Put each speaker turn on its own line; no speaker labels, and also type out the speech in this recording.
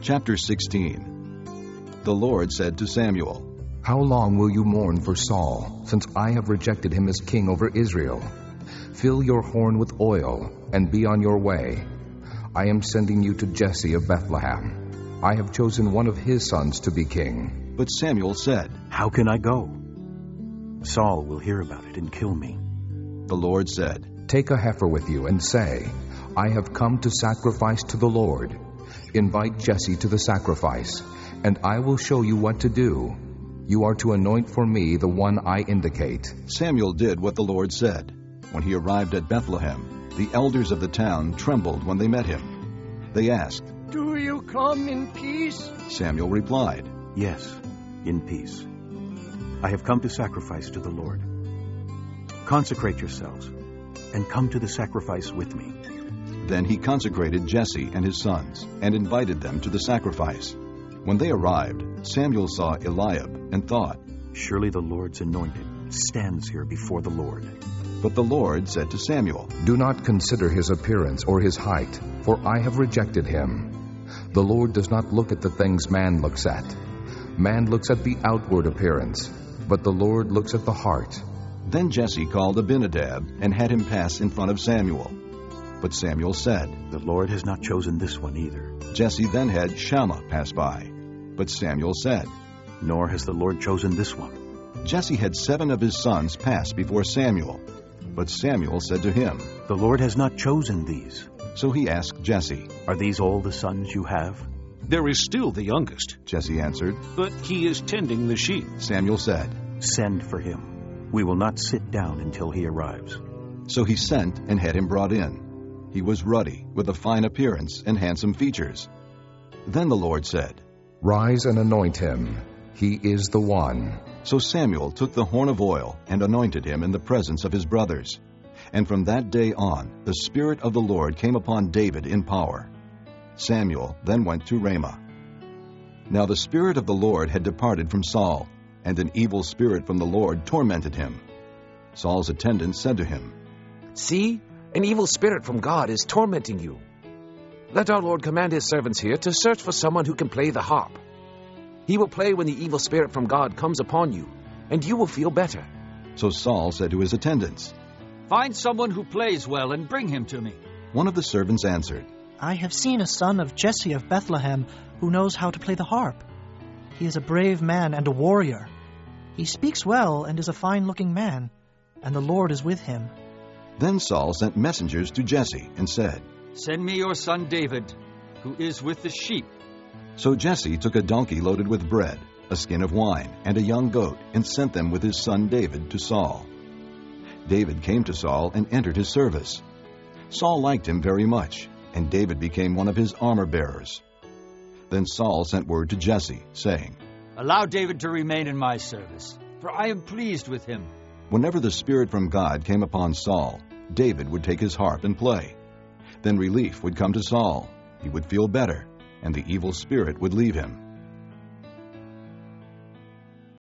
Chapter 16. The Lord said to Samuel,
How long will you mourn for Saul, since I have rejected him as king over Israel? Fill your horn with oil, and be on your way. I am sending you to Jesse of Bethlehem. I have chosen one of his sons to be king.
But Samuel said,
How can I go? Saul will hear about it and kill me.
The Lord said,
Take a heifer with you and say, I have come to sacrifice to the Lord. Invite Jesse to the sacrifice, and I will show you what to do. You are to anoint for me the one I indicate.
Samuel did what the Lord said. When he arrived at Bethlehem, the elders of the town trembled when they met him. They asked,
Do you come in peace?
Samuel replied,
Yes, in peace. I have come to sacrifice to the Lord. Consecrate yourselves, and come to the sacrifice with me.
Then he consecrated Jesse and his sons, and invited them to the sacrifice. When they arrived, Samuel saw Eliab, and thought,
Surely the Lord's anointed stands here before the Lord.
But the Lord said to Samuel,
Do not consider his appearance or his height, for I have rejected him. The Lord does not look at the things man looks at. Man looks at the outward appearance, but the Lord looks at the heart.
Then Jesse called Abinadab, and had him pass in front of Samuel. But Samuel said,
The Lord has not chosen this one either.
Jesse then had Shammah pass by. But Samuel said,
Nor has the Lord chosen this one.
Jesse had 7 of his sons pass before Samuel. But Samuel said to him,
The Lord has not chosen these.
So he asked Jesse,
Are these all the sons you have?
There is still the youngest,
Jesse answered.
but he is tending the sheep.
Samuel said,
Send for him. We will not sit down until he arrives.
So he sent and had him brought in. He was ruddy, with a fine appearance and handsome features. Then the Lord said,
Rise and anoint him. He is the one.
So Samuel took the horn of oil and anointed him in the presence of his brothers. And from that day on, the Spirit of the Lord came upon David in power. Samuel then went to Ramah. Now the Spirit of the Lord had departed from Saul, and an evil spirit from the Lord tormented him. Saul's attendants said to him,
See, an evil spirit from God is tormenting you. Let our Lord command his servants here to search for someone who can play the harp. He will play when the evil spirit from God comes upon you, and you will feel better.
So Saul said to his attendants,
Find someone who plays well and bring him to me.
One of the servants answered,
I have seen a son of Jesse of Bethlehem who knows how to play the harp. He is a brave man and a warrior. He speaks well and is a fine-looking man, and the Lord is with him.
Then Saul sent messengers to Jesse and said,
Send me your son David, who is with the sheep.
So Jesse took a donkey loaded with bread, a skin of wine, and a young goat, and sent them with his son David to Saul. David came to Saul and entered his service. Saul liked him very much, and David became one of his armor-bearers. Then Saul sent word to Jesse, saying,
Allow David to remain in my service, for I am pleased with him.
Whenever the Spirit from God came upon Saul, David would take his harp and play. Then relief would come to Saul. He would feel better, and the evil spirit would leave him.